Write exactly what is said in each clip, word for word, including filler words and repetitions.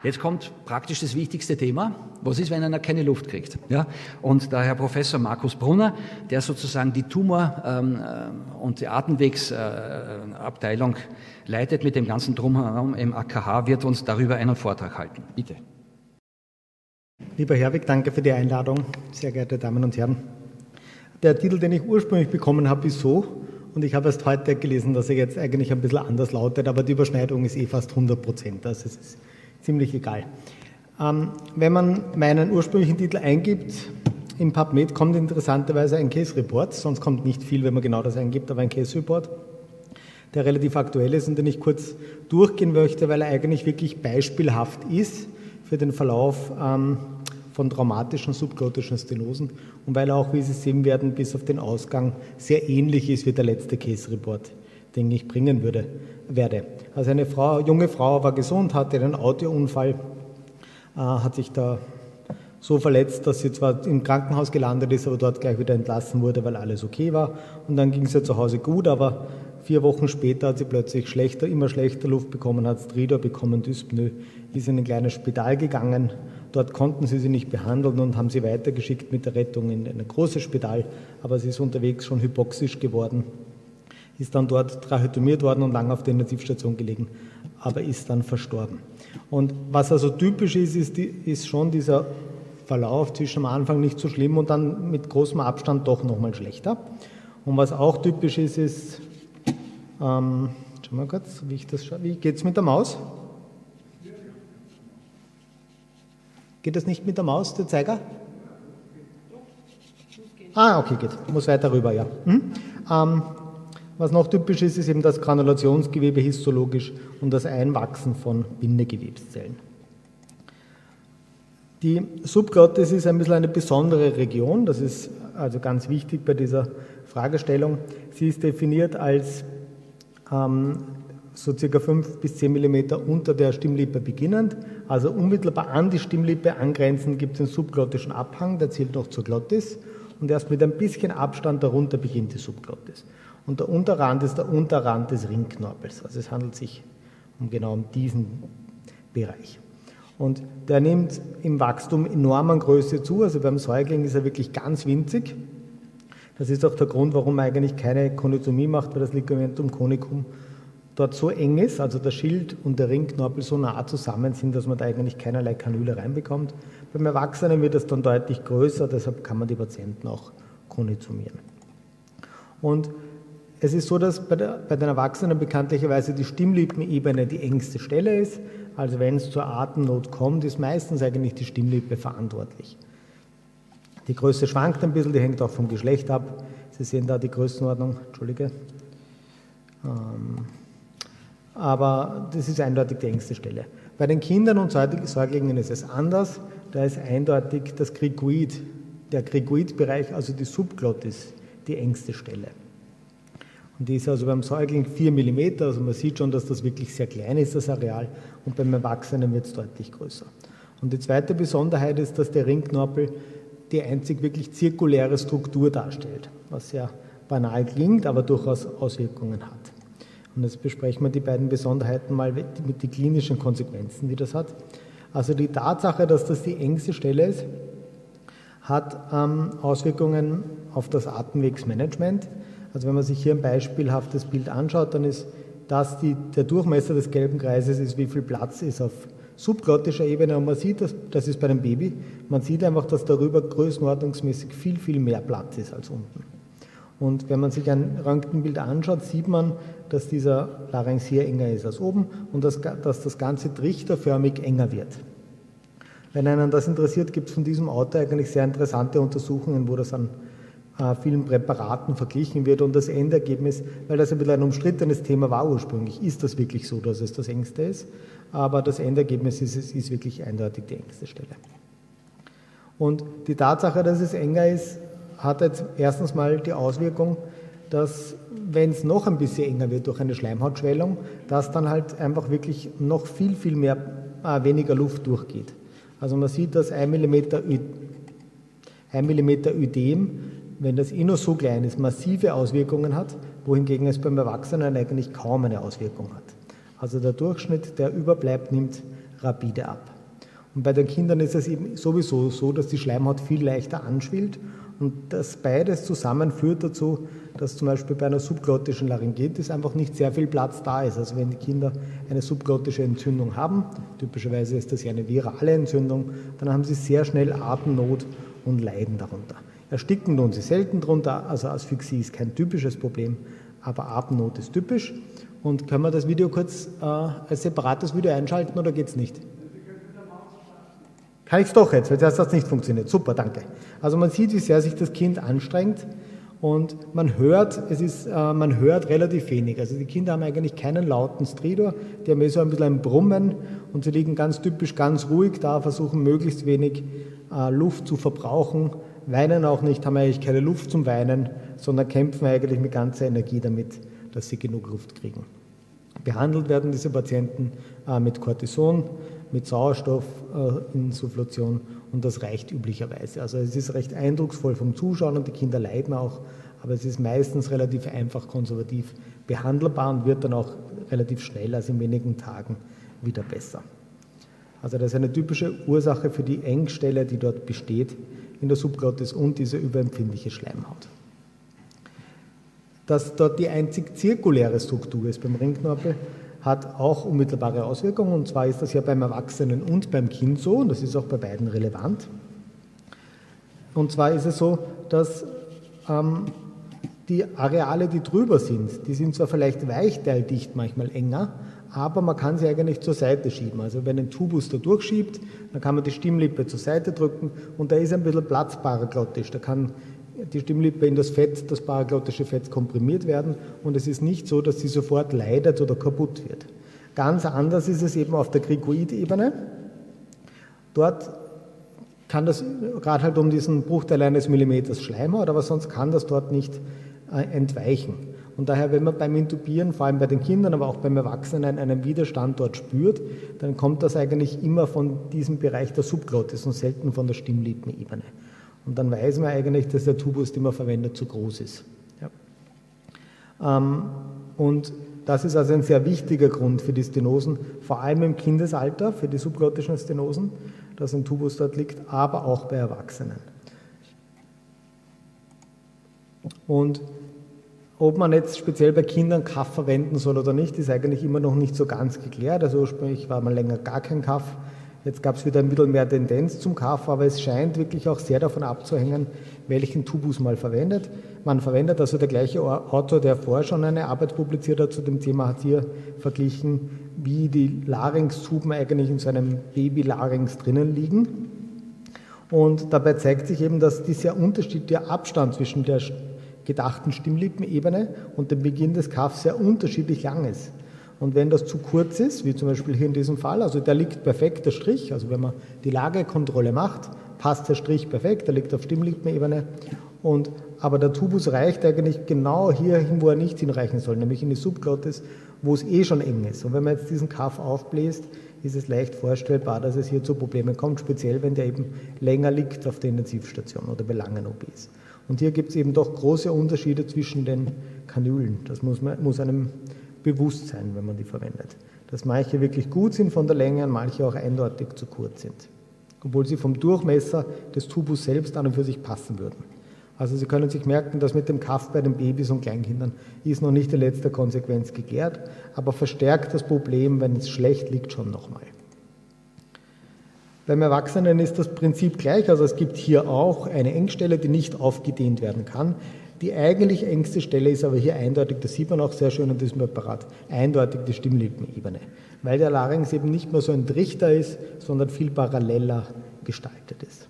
Jetzt kommt praktisch das wichtigste Thema. Was ist, wenn einer keine Luft kriegt? Ja? Und der Herr Professor Markus Brunner, der sozusagen die Tumor- ähm, und die Atemwegsabteilung äh, leitet mit dem ganzen Drumherum im A K H, wird uns darüber einen Vortrag halten. Bitte. Lieber Herwig, danke für die Einladung. Sehr geehrte Damen und Herren. Der Titel, den ich ursprünglich bekommen habe, ist so, und ich habe erst heute gelesen, dass er jetzt eigentlich ein bisschen anders lautet, aber die Überschneidung ist eh fast hundert Prozent. Also es ist ziemlich egal. Ähm, wenn man meinen ursprünglichen Titel eingibt, im PubMed kommt interessanterweise ein Case Report, sonst kommt nicht viel, wenn man genau das eingibt, aber ein Case Report, der relativ aktuell ist und den ich kurz durchgehen möchte, weil er eigentlich wirklich beispielhaft ist für den Verlauf ähm, von traumatischen subglottischen Stenosen und weil er auch, wie Sie sehen werden, bis auf den Ausgang sehr ähnlich ist wie der letzte Case Report, den ich bringen würde, werde. Also eine Frau, junge Frau war gesund, hatte einen Autounfall, äh, hat sich da so verletzt, dass sie zwar im Krankenhaus gelandet ist, aber dort gleich wieder entlassen wurde, weil alles okay war. Und dann ging es ihr zu Hause gut, aber vier Wochen später hat sie plötzlich schlechter, immer schlechter Luft bekommen, hat Stridor bekommen, Dyspnoe, ist in ein kleines Spital gegangen. Dort konnten sie sie nicht behandeln und haben sie weitergeschickt mit der Rettung in ein großes Spital, aber sie ist unterwegs schon hypoxisch geworden. Ist dann dort tracheotomiert worden und lange auf der Intensivstation gelegen, aber ist dann verstorben. Und was also typisch ist, ist, die, ist schon dieser Verlauf zwischen am Anfang nicht so schlimm und dann mit großem Abstand doch nochmal schlechter. Und was auch typisch ist, ist, ähm, schauen wir kurz, wie, ich das scha- wie geht es mit der Maus? Geht das nicht mit der Maus, der Zeiger? Ah, okay, geht. Muss weiter rüber, ja. Hm? Ähm, Was noch typisch ist, ist eben das Granulationsgewebe histologisch und das Einwachsen von Bindegewebszellen. Die Subglottis ist ein bisschen eine besondere Region, das ist also ganz wichtig bei dieser Fragestellung. Sie ist definiert als ähm, so circa fünf bis zehn Millimeter unter der Stimmlippe beginnend, also unmittelbar an die Stimmlippe angrenzend gibt es einen subglottischen Abhang, der zählt noch zur Glottis und erst mit ein bisschen Abstand darunter beginnt die Subglottis. Und der Unterrand ist der Unterrand des Ringknorpels. Also es handelt sich um genau um diesen Bereich. Und der nimmt im Wachstum enorm an Größe zu. Also beim Säugling ist er wirklich ganz winzig. Das ist auch der Grund, warum man eigentlich keine Konitomie macht, weil das Ligamentum conicum dort so eng ist, also der Schild und der Ringknorpel so nah zusammen sind, dass man da eigentlich keinerlei Kanüle reinbekommt. Beim Erwachsenen wird es dann deutlich größer, deshalb kann man die Patienten auch konitomieren. Und es ist so, dass bei, der, bei den Erwachsenen bekanntlicherweise die Stimmlippenebene die engste Stelle ist. Also wenn es zur Atemnot kommt, ist meistens eigentlich die Stimmlippe verantwortlich. Die Größe schwankt ein bisschen, die hängt auch vom Geschlecht ab. Sie sehen da die Größenordnung, Entschuldige. Ähm, aber das ist eindeutig die engste Stelle. Bei den Kindern und Säuglingen ist es anders. Da ist eindeutig das Cricoid, der Cricoid-Bereich, also die Subglottis, die engste Stelle. Und die ist also beim Säugling vier Millimeter, also man sieht schon, dass das wirklich sehr klein ist, das Areal, und beim Erwachsenen wird es deutlich größer. Und die zweite Besonderheit ist, dass der Ringknorpel die einzig wirklich zirkuläre Struktur darstellt, was sehr banal klingt, aber durchaus Auswirkungen hat. Und jetzt besprechen wir die beiden Besonderheiten mal mit den klinischen Konsequenzen, die das hat. Also die Tatsache, dass das die engste Stelle ist, hat ähm, Auswirkungen auf das Atemwegsmanagement. Also wenn man sich hier ein beispielhaftes Bild anschaut, dann ist das die, der Durchmesser des gelben Kreises, ist, wie viel Platz ist auf subglottischer Ebene. Und man sieht, dass, das ist bei dem Baby, man sieht einfach, dass darüber größenordnungsmäßig viel, viel mehr Platz ist als unten. Und wenn man sich ein Röntgenbild anschaut, sieht man, dass dieser Larynx hier enger ist als oben und dass, dass das Ganze trichterförmig enger wird. Wenn einen das interessiert, gibt es von diesem Autor eigentlich sehr interessante Untersuchungen, wo das an äh, vielen Präparaten verglichen wird. Und das Endergebnis, weil das ein bisschen ein umstrittenes Thema war ursprünglich, ist das wirklich so, dass es das engste ist. Aber das Endergebnis ist, es ist wirklich eindeutig die engste Stelle. Und die Tatsache, dass es enger ist, hat jetzt erstens mal die Auswirkung, dass, wenn es noch ein bisschen enger wird durch eine Schleimhautschwellung, dass dann halt einfach wirklich noch viel, viel mehr, äh, weniger Luft durchgeht. Also man sieht, dass ein Millimeter, ein Millimeter Ödem, wenn das eh nur so klein ist, massive Auswirkungen hat, wohingegen es beim Erwachsenen eigentlich kaum eine Auswirkung hat. Also der Durchschnitt, der überbleibt, nimmt rapide ab. Und bei den Kindern ist es eben sowieso so, dass die Schleimhaut viel leichter anschwillt und das beides zusammen führt dazu, dass zum Beispiel bei einer subglottischen Laryngitis einfach nicht sehr viel Platz da ist. Also wenn die Kinder eine subglottische Entzündung haben, typischerweise ist das ja eine virale Entzündung, dann haben sie sehr schnell Atemnot und leiden darunter. Ersticken tun sie selten darunter, also Asphyxie ist kein typisches Problem, aber Atemnot ist typisch. Und können wir das Video kurz äh, als separates Video einschalten oder geht es nicht? Kann ich es doch jetzt, weil das hat nicht funktioniert. Super, danke. Also man sieht, wie sehr sich das Kind anstrengt und man hört, es ist, äh, man hört relativ wenig. Also die Kinder haben eigentlich keinen lauten Stridor, die haben eh so ein bisschen ein Brummen und sie liegen ganz typisch ganz ruhig da, versuchen möglichst wenig äh, Luft zu verbrauchen, weinen auch nicht, haben eigentlich keine Luft zum Weinen, sondern kämpfen eigentlich mit ganzer Energie damit, dass sie genug Luft kriegen. Behandelt werden diese Patienten äh, mit Cortison, mit Sauerstoffinsufflation äh, und das reicht üblicherweise. Also es ist recht eindrucksvoll vom Zuschauen und die Kinder leiden auch, aber es ist meistens relativ einfach konservativ behandelbar und wird dann auch relativ schnell, also in wenigen Tagen, wieder besser. Also das ist eine typische Ursache für die Engstelle, die dort besteht in der Subglottis und diese überempfindliche Schleimhaut. Dass dort die einzig zirkuläre Struktur ist beim Ringknorpel, hat auch unmittelbare Auswirkungen. Und zwar ist das ja beim Erwachsenen und beim Kind so, und das ist auch bei beiden relevant. Und zwar ist es so, dass ähm, die Areale, die drüber sind, die sind zwar vielleicht weichteildicht, manchmal enger, aber man kann sie eigentlich zur Seite schieben. Also wenn ein Tubus da durchschiebt, dann kann man die Stimmlippe zur Seite drücken und da ist ein bisschen Platz paraglottisch. Da kann die Stimmlippe in das Fett, das paraglottische Fett komprimiert werden und es ist nicht so, dass sie sofort leidet oder kaputt wird. Ganz anders ist es eben auf der Cricoid-Ebene. Dort kann das gerade halt um diesen Bruchteil eines Millimeters Schleimhaut, aber sonst kann das dort nicht äh, entweichen. Und daher, wenn man beim Intubieren, vor allem bei den Kindern, aber auch beim Erwachsenen, einen Widerstand dort spürt, dann kommt das eigentlich immer von diesem Bereich der Subglottis und selten von der Stimmlippenebene. Und dann weiß man eigentlich, dass der Tubus, den man verwendet, zu groß ist. Ja. Ähm, und das ist also ein sehr wichtiger Grund für die Stenosen, vor allem im Kindesalter, für die subglottischen Stenosen, dass ein Tubus dort liegt, aber auch bei Erwachsenen. Und ob man jetzt speziell bei Kindern Kaff verwenden soll oder nicht, ist eigentlich immer noch nicht so ganz geklärt. Also ursprünglich war mal länger gar kein Kaff. Jetzt gab es wieder ein bisschen mehr Tendenz zum Kaff, aber es scheint wirklich auch sehr davon abzuhängen, welchen Tubus mal verwendet. Man verwendet, also der gleiche Autor, der vorher schon eine Arbeit publiziert hat zu dem Thema, hat hier verglichen, wie die Larynxtuben eigentlich in so einem Baby-Larynx drinnen liegen. Und dabei zeigt sich eben, dass dieser unterschiedliche Abstand zwischen der gedachten Stimmlippenebene und dem Beginn des Kaffs sehr unterschiedlich lang ist. Und wenn das zu kurz ist, wie zum Beispiel hier in diesem Fall, also der liegt perfekt, der Strich, also wenn man die Lagekontrolle macht, passt der Strich perfekt, der liegt auf Stimmlippenebene, und, aber der Tubus reicht eigentlich genau hierhin, wo er nicht hinreichen soll, nämlich in die Subglottis, wo es eh schon eng ist. Und wenn man jetzt diesen Kaff aufbläst, ist es leicht vorstellbar, dass es hier zu Problemen kommt, speziell wenn der eben länger liegt auf der Intensivstation oder bei langen O Ps. Und hier gibt es eben doch große Unterschiede zwischen den Kanülen. Das muss, man, muss einem bewusst sein, wenn man die verwendet. Dass manche wirklich gut sind von der Länge und manche auch eindeutig zu kurz sind. Obwohl sie vom Durchmesser des Tubus selbst an und für sich passen würden. Also Sie können sich merken, dass mit dem Kaff bei den Babys und Kleinkindern ist noch nicht in letzter Konsequenz geklärt, aber verstärkt das Problem, wenn es schlecht liegt, schon nochmal. Beim Erwachsenen ist das Prinzip gleich, also es gibt hier auch eine Engstelle, die nicht aufgedehnt werden kann. Die eigentlich engste Stelle ist aber hier eindeutig, das sieht man auch sehr schön in diesem Apparat, eindeutig die Stimmlippenebene, weil der Larynx eben nicht mehr so ein Trichter ist, sondern viel paralleler gestaltet ist.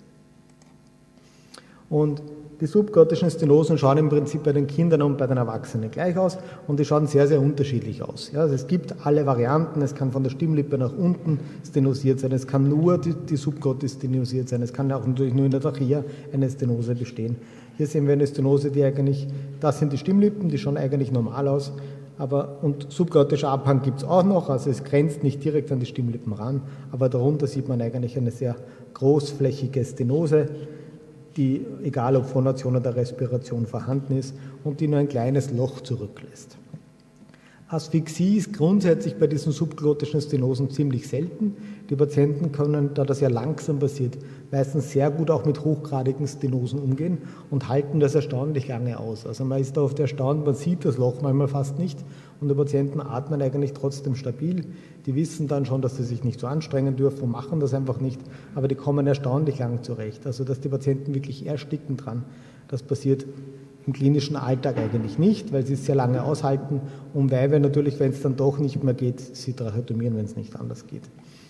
Und die subglottischen Stenosen schauen im Prinzip bei den Kindern und bei den Erwachsenen gleich aus und die schauen sehr, sehr unterschiedlich aus. Ja, also es gibt alle Varianten, es kann von der Stimmlippe nach unten stenosiert sein, es kann nur die, die Subglottis stenosiert sein, es kann auch natürlich nur in der Trachea eine Stenose bestehen. Hier sehen wir eine Stenose, die eigentlich, das sind die Stimmlippen, die schauen eigentlich normal aus, aber und subglottischer Abhang gibt es auch noch, also es grenzt nicht direkt an die Stimmlippen ran, aber darunter sieht man eigentlich eine sehr großflächige Stenose, die, egal ob Phonation oder Respiration, vorhanden ist und die nur ein kleines Loch zurücklässt. Asphyxie ist grundsätzlich bei diesen subglottischen Stenosen ziemlich selten. Die Patienten können, da das ja langsam passiert, meistens sehr gut auch mit hochgradigen Stenosen umgehen und halten das erstaunlich lange aus. Also man ist da oft erstaunt, man sieht das Loch manchmal fast nicht und die Patienten atmen eigentlich trotzdem stabil. Die wissen dann schon, dass sie sich nicht so anstrengen dürfen und machen das einfach nicht, aber die kommen erstaunlich lang zurecht. Also dass die Patienten wirklich ersticken dran, das passiert im klinischen Alltag eigentlich nicht, weil sie es sehr lange aushalten und weil wir natürlich, wenn es dann doch nicht mehr geht, sie tracheotomieren, wenn es nicht anders geht.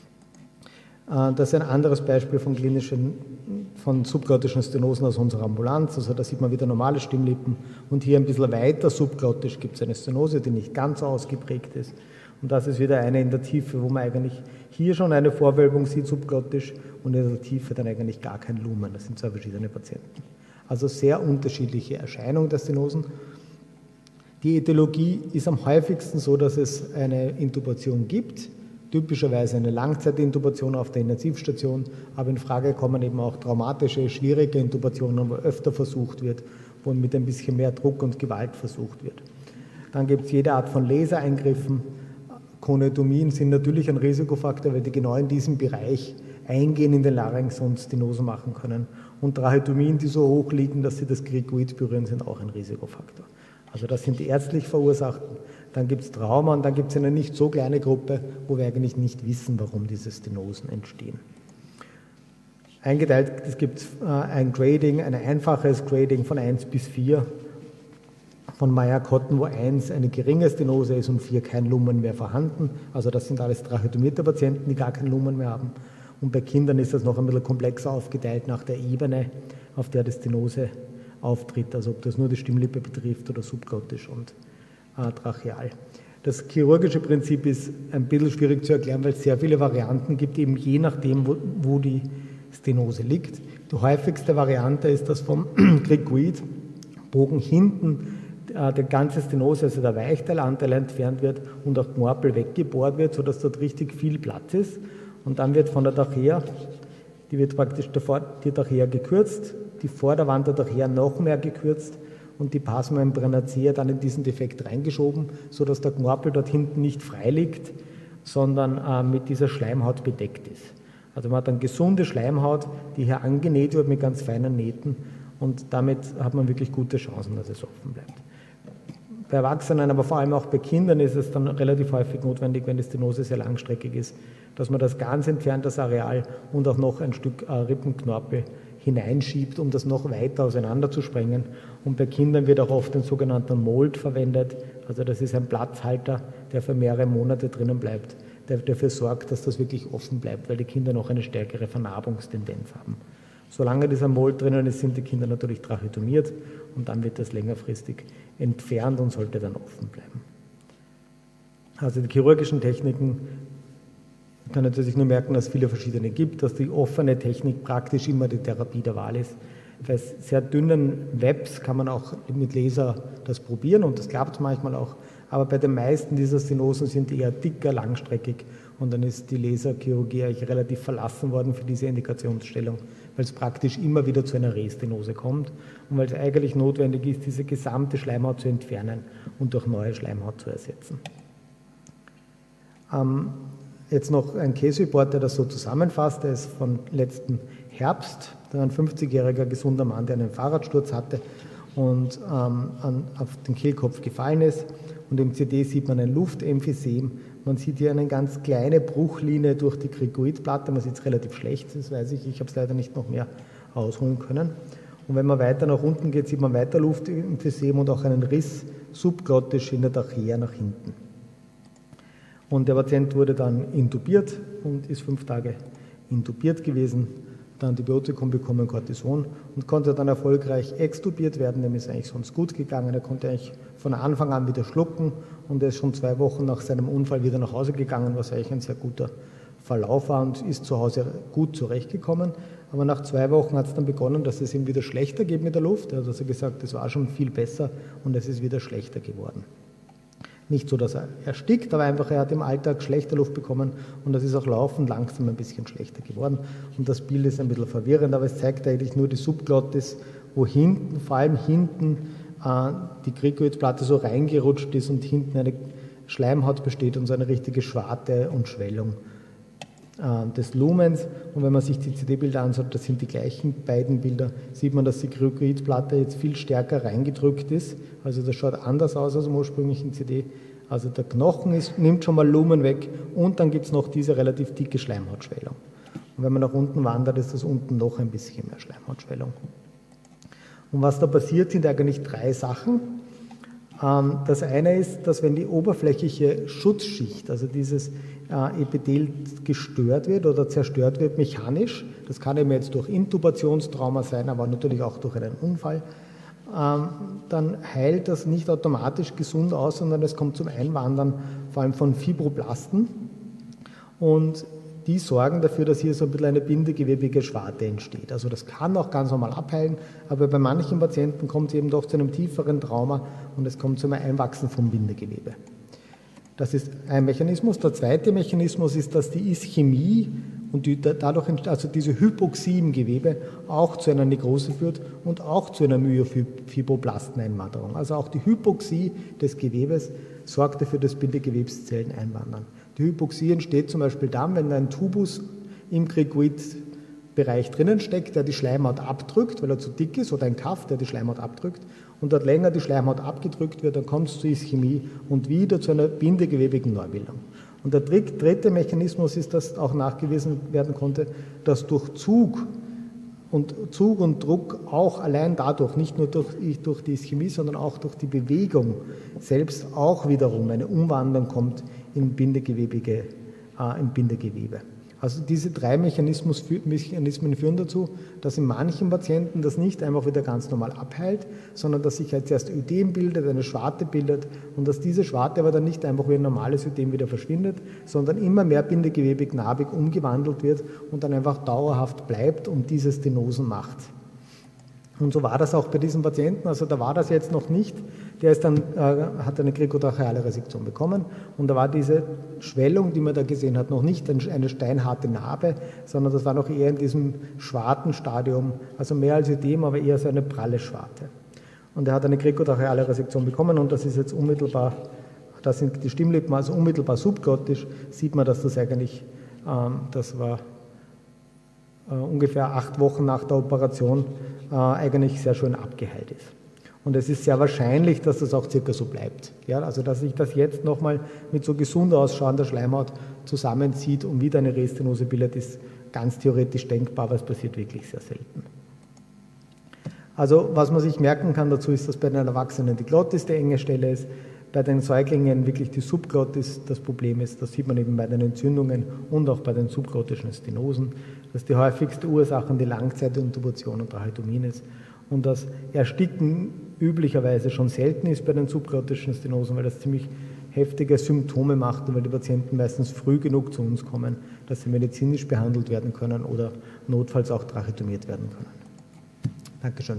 Das ist ein anderes Beispiel von klinischen, von subglottischen Stenosen aus unserer Ambulanz. Also da sieht man wieder normale Stimmlippen und hier ein bisschen weiter subglottisch gibt es eine Stenose, die nicht ganz so ausgeprägt ist. Und das ist wieder eine in der Tiefe, wo man eigentlich hier schon eine Vorwölbung sieht, subglottisch, und in der Tiefe dann eigentlich gar kein Lumen. Das sind zwei verschiedene Patienten. Also sehr unterschiedliche Erscheinungen der Stenosen. Die Ätiologie ist am häufigsten so, dass es eine Intubation gibt, typischerweise eine Langzeitintubation auf der Intensivstation, aber in Frage kommen eben auch traumatische, schwierige Intubationen, wo öfter versucht wird, wo mit ein bisschen mehr Druck und Gewalt versucht wird. Dann gibt es jede Art von Lasereingriffen. Koniotomien sind natürlich ein Risikofaktor, weil die genau in diesem Bereich eingehen in den Larynx und Stenosen machen können. Und Tracheotomien, die so hoch liegen, dass sie das Cricoid berühren, sind auch ein Risikofaktor. Also das sind die ärztlich verursachten. Dann gibt es Trauma und dann gibt es eine nicht so kleine Gruppe, wo wir eigentlich nicht wissen, warum diese Stenosen entstehen. Eingeteilt, es gibt äh, ein Grading, ein einfaches Grading von eins bis vier von Meyer-Cotton, wo eins eine geringe Stenose ist und vier kein Lumen mehr vorhanden. Also das sind alles tracheotomierte Patienten, die gar kein Lumen mehr haben. Und bei Kindern ist das noch ein bisschen komplexer aufgeteilt nach der Ebene, auf der die Stenose auftritt, also ob das nur die Stimmlippe betrifft oder subglottisch und äh, tracheal. Das chirurgische Prinzip ist ein bisschen schwierig zu erklären, weil es sehr viele Varianten gibt, eben je nachdem, wo, wo die Stenose liegt. Die häufigste Variante ist, dass vom Cricoid-Bogen hinten äh, die ganze Stenose, also der Weichteilanteil, entfernt wird und auch Knorpel weggebohrt wird, sodass dort richtig viel Platz ist. Und dann wird von der Trachea, die wird praktisch die Trachea gekürzt, die Vorderwand der Trachea noch mehr gekürzt und die Pasmembranacea dann in diesen Defekt reingeschoben, sodass der Knorpel dort hinten nicht frei liegt, sondern äh, mit dieser Schleimhaut bedeckt ist. Also man hat eine gesunde Schleimhaut, die hier angenäht wird mit ganz feinen Nähten und damit hat man wirklich gute Chancen, dass es offen bleibt. Bei Erwachsenen, aber vor allem auch bei Kindern ist es dann relativ häufig notwendig, wenn die Stenose sehr langstreckig ist, dass man das ganz entfernt, das Areal und auch noch ein Stück äh, Rippenknorpel hineinschiebt, um das noch weiter auseinander zu sprengen. Und bei Kindern wird auch oft ein sogenannter Mold verwendet. Also das ist ein Platzhalter, der für mehrere Monate drinnen bleibt, der dafür sorgt, dass das wirklich offen bleibt, weil die Kinder noch eine stärkere Vernarbungstendenz haben. Solange dieser Mold drinnen ist, sind die Kinder natürlich tracheotomiert und dann wird das längerfristig entfernt und sollte dann offen bleiben. Also die chirurgischen Techniken, ich kann natürlich nur merken, dass es viele verschiedene gibt, dass die offene Technik praktisch immer die Therapie der Wahl ist. Bei sehr dünnen Webs kann man auch mit Laser das probieren und das klappt manchmal auch, aber bei den meisten dieser Stenosen sind die eher dicker, langstreckig und dann ist die Laserchirurgie eigentlich relativ verlassen worden für diese Indikationsstellung, weil es praktisch immer wieder zu einer Restenose kommt und weil es eigentlich notwendig ist, diese gesamte Schleimhaut zu entfernen und durch neue Schleimhaut zu ersetzen. Ähm, Jetzt noch ein Case-Report, der das so zusammenfasst. Der ist von letzten Herbst. Ein fünfzigjähriger gesunder Mann, der einen Fahrradsturz hatte und ähm, an, auf den Kehlkopf gefallen ist. Und im C D sieht man ein Luftemphysem. Man sieht hier eine ganz kleine Bruchlinie durch die Cricoidplatte. Man sieht es relativ schlecht, das weiß ich. Ich habe es leider nicht noch mehr ausholen können. Und wenn man weiter nach unten geht, sieht man weiter Luftemphysem und auch einen Riss subglottisch in der Trachea nach hinten. Und der Patient wurde dann intubiert und ist fünf Tage intubiert gewesen, hat Antibiotikum bekommen, Cortison und konnte dann erfolgreich extubiert werden. Dem ist eigentlich sonst gut gegangen. Er konnte eigentlich von Anfang an wieder schlucken und er ist schon zwei Wochen nach seinem Unfall wieder nach Hause gegangen, was eigentlich ein sehr guter Verlauf war und ist zu Hause gut zurechtgekommen. Aber nach zwei Wochen hat es dann begonnen, dass es ihm wieder schlechter geht mit der Luft. Er hat also gesagt, es war schon viel besser und es ist wieder schlechter geworden. Nicht so, dass er erstickt, aber einfach, er hat im Alltag schlechter Luft bekommen und das ist auch laufend langsam ein bisschen schlechter geworden. Und das Bild ist ein bisschen verwirrend, aber es zeigt eigentlich nur die Subglottis, wo hinten, vor allem hinten, äh, die Cricoidplatte so reingerutscht ist und hinten eine Schleimhaut besteht und so eine richtige Schwarte und Schwellung des Lumens, und wenn man sich die C D-Bilder anschaut, das sind die gleichen beiden Bilder, sieht man, dass die Kryoidplatte jetzt viel stärker reingedrückt ist, also das schaut anders aus als im ursprünglichen C D, also der Knochen ist, nimmt schon mal Lumen weg und dann gibt es noch diese relativ dicke Schleimhautschwellung. Und wenn man nach unten wandert, ist das unten noch ein bisschen mehr Schleimhautschwellung. Und was da passiert, sind eigentlich drei Sachen. Das eine ist, dass wenn die oberflächliche Schutzschicht, also dieses Epithel gestört wird oder zerstört wird mechanisch, das kann eben jetzt durch Intubationstrauma sein, aber natürlich auch durch einen Unfall, dann heilt das nicht automatisch gesund aus, sondern es kommt zum Einwandern vor allem von Fibroblasten, und die sorgen dafür, dass hier so ein bisschen eine bindegewebige Schwarte entsteht. Also das kann auch ganz normal abheilen, aber bei manchen Patienten kommt es eben doch zu einem tieferen Trauma und es kommt zu einem Einwachsen vom Bindegewebe. Das ist ein Mechanismus. Der zweite Mechanismus ist, dass die Ischämie und die, dadurch, also diese Hypoxie im Gewebe auch zu einer Nekrose führt und auch zu einer Myofibroblasteneinwanderung. Also auch die Hypoxie des Gewebes sorgt dafür, dass Bindegewebszellen einwandern. Die Hypoxie entsteht zum Beispiel dann, wenn ein Tubus im Krikoidbereich drinnen steckt, der die Schleimhaut abdrückt, weil er zu dick ist, oder ein Kaff, der die Schleimhaut abdrückt, und dort länger die Schleimhaut abgedrückt wird, dann kommt es zu Ischämie und wieder zu einer bindegewebigen Neubildung. Und der dritte Mechanismus ist, dass auch nachgewiesen werden konnte, dass durch Zug und Zug und Druck auch allein dadurch, nicht nur durch, durch die Ischämie, sondern auch durch die Bewegung selbst auch wiederum eine Umwandlung kommt in bindegewebige, äh, in Bindegewebe. Also diese drei Mechanismen führen dazu, dass in manchen Patienten das nicht einfach wieder ganz normal abheilt, sondern dass sich halt zuerst Ödem bildet, eine Schwarte bildet, und dass diese Schwarte aber dann nicht einfach wie ein normales Ödem wieder verschwindet, sondern immer mehr bindegewebig narbig umgewandelt wird und dann einfach dauerhaft bleibt und diese Stenosen macht. Und so war das auch bei diesem Patienten, also da war das jetzt noch nicht, der ist dann, äh, hat eine krikotracheale Resektion bekommen, und da war diese Schwellung, die man da gesehen hat, noch nicht eine steinharte Narbe, sondern das war noch eher in diesem Schwartenstadium, also mehr als Ödem, aber eher so eine pralle Schwarte. Und er hat eine krikotracheale Resektion bekommen, und das ist jetzt unmittelbar, das sind die Stimmlippen, also unmittelbar subglottisch, sieht man, dass das eigentlich, ähm, das war äh, ungefähr acht Wochen nach der Operation, äh, eigentlich sehr schön abgeheilt ist. Und es ist sehr wahrscheinlich, dass das auch circa so bleibt. Ja, also dass sich das jetzt nochmal mit so gesund ausschauender Schleimhaut zusammenzieht und wieder eine Restenose bildet, ist ganz theoretisch denkbar, aber es passiert wirklich sehr selten. Also was man sich merken kann dazu ist, dass bei den Erwachsenen die Glottis die enge Stelle ist, bei den Säuglingen wirklich die Subglottis das Problem ist. Das sieht man eben bei den Entzündungen und auch bei den subglottischen Stenosen, dass die häufigste Ursache die Langzeitintubation und Tracheotomien ist. Und das Ersticken üblicherweise schon selten ist bei den subglottischen Stenosen, weil das ziemlich heftige Symptome macht und weil die Patienten meistens früh genug zu uns kommen, dass sie medizinisch behandelt werden können oder notfalls auch tracheotomiert werden können. Dankeschön.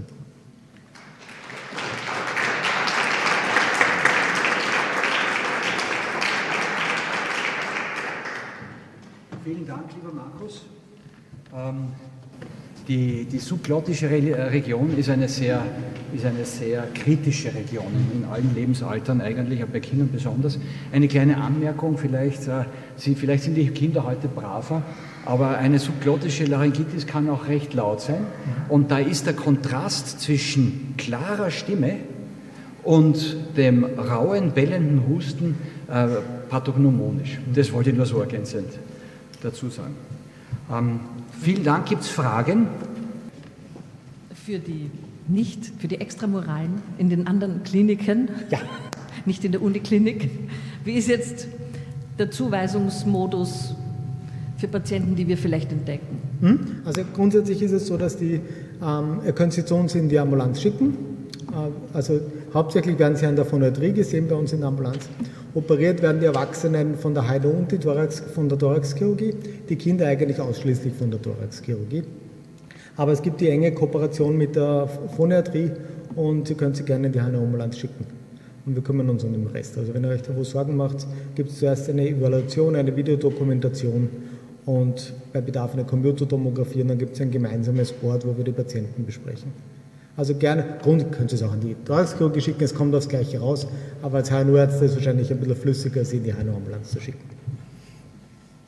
Vielen Dank, lieber Markus. Ähm Die, die subglottische Region ist eine, sehr, ist eine sehr kritische Region in allen Lebensaltern eigentlich, aber bei Kindern besonders. Eine kleine Anmerkung, vielleicht, äh, sie, vielleicht sind die Kinder heute braver, aber eine subglottische Laryngitis kann auch recht laut sein. Und da ist der Kontrast zwischen klarer Stimme und dem rauen, bellenden Husten äh, pathognomonisch. Das wollte ich nur so ergänzend dazu sagen. Ähm, vielen Dank. Gibt es Fragen? Für die nicht, für die Extramoralen in den anderen Kliniken, ja. Nicht in der Uniklinik. Wie ist jetzt der Zuweisungsmodus für Patienten, die wir vielleicht entdecken? Also grundsätzlich ist es so, dass die, ähm, ihr könnt sie zu uns in die Ambulanz schicken. Äh, also hauptsächlich werden sie an der Phonoiatrie gesehen bei uns in der Ambulanz. Operiert werden die Erwachsenen von der Heino und die Thorax, von der Thoraxchirurgie, die Kinder eigentlich ausschließlich von der Thoraxchirurgie. Aber es gibt die enge Kooperation mit der Phonoiatrie und Sie können sie gerne in die Heino-Ambulanz schicken. Und wir kümmern uns um den Rest. Also wenn ihr euch da wo Sorgen macht, gibt es zuerst eine Evaluation, eine Videodokumentation und bei Bedarf eine Computertomographie, und dann gibt es ein gemeinsames Board, wo wir die Patienten besprechen. Also gerne, Grund könnt ihr es auch an die Thoraxchirurgie schicken, es kommt aufs Gleiche raus, aber als H N O-Ärzte ist es wahrscheinlich ein bisschen flüssiger, sie in die H N O-Ambulanz zu schicken.